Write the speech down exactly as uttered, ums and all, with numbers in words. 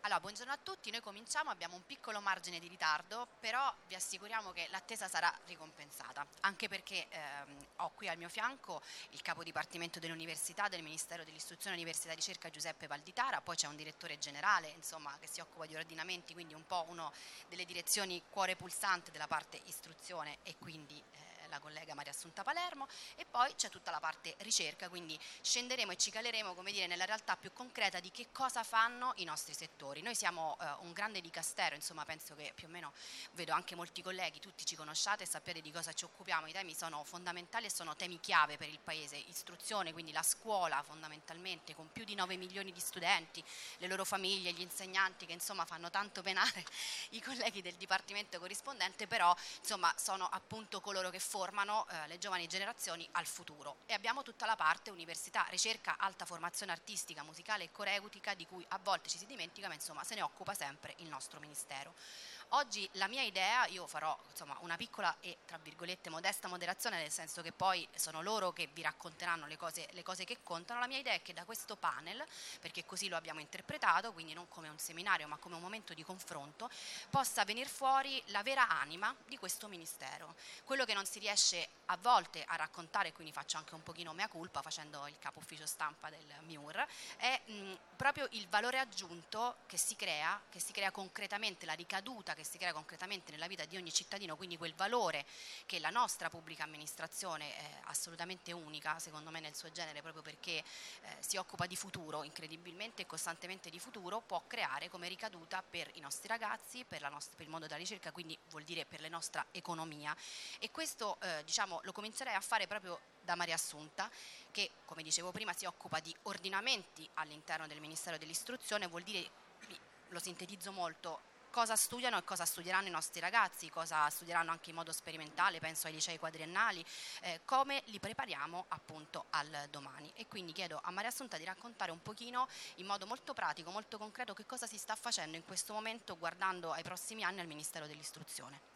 Allora, buongiorno a tutti, noi cominciamo, abbiamo un piccolo margine di ritardo, però vi assicuriamo che l'attesa sarà ricompensata, anche perché ehm, ho qui al mio fianco il capo dipartimento dell'Università del Ministero dell'Istruzione, Università e Ricerca Giuseppe Valditara, poi c'è un direttore generale, insomma, che si occupa di ordinamenti, quindi un po' uno delle direzioni cuore pulsante della parte istruzione e quindi eh, la collega Maria Assunta Palermo, e poi c'è tutta la parte ricerca, quindi scenderemo e ci caleremo, come dire, nella realtà più concreta di che cosa fanno i nostri settori. Noi siamo eh, un grande dicastero, insomma penso che più o meno, vedo anche molti colleghi, tutti ci conosciate e sappiate di cosa ci occupiamo. I temi sono fondamentali e sono temi chiave per il Paese: istruzione, quindi la scuola fondamentalmente, con più di nove milioni di studenti, le loro famiglie, gli insegnanti che insomma fanno tanto penare i colleghi del dipartimento corrispondente, però insomma sono appunto coloro che formano eh, le giovani generazioni al futuro. E abbiamo tutta la parte università, ricerca, alta formazione artistica, musicale e coreutica, di cui a volte ci si dimentica, ma insomma se ne occupa sempre il nostro Ministero. Oggi la mia idea, io farò insomma una piccola e tra virgolette modesta moderazione, nel senso che poi sono loro che vi racconteranno le cose, le cose che contano. La mia idea è che da questo panel, perché così lo abbiamo interpretato, quindi non come un seminario ma come un momento di confronto, possa venire fuori la vera anima di questo Ministero, quello che non si riesce a volte a raccontare, quindi faccio anche un pochino mea culpa facendo il capo ufficio stampa del M I U R, è mh, proprio il valore aggiunto che si crea, che si crea concretamente, la ricaduta che si crea concretamente nella vita di ogni cittadino, quindi quel valore che la nostra pubblica amministrazione è assolutamente unica, secondo me nel suo genere, proprio perché eh, si occupa di futuro, incredibilmente e costantemente di futuro, può creare come ricaduta per i nostri ragazzi, per, la nostra, per il mondo della ricerca, quindi vuol dire per la nostra economia. E questo eh, diciamo, lo comincerei a fare proprio da Maria Assunta, che come dicevo prima si occupa di ordinamenti all'interno del Ministero dell'Istruzione. Vuol dire, lo sintetizzo molto, cosa studiano e cosa studieranno i nostri ragazzi, cosa studieranno anche in modo sperimentale, penso ai licei quadriennali, eh, come li prepariamo appunto al domani. E quindi chiedo a Maria Assunta di raccontare un pochino in modo molto pratico, molto concreto, che cosa si sta facendo in questo momento guardando ai prossimi anni al Ministero dell'Istruzione.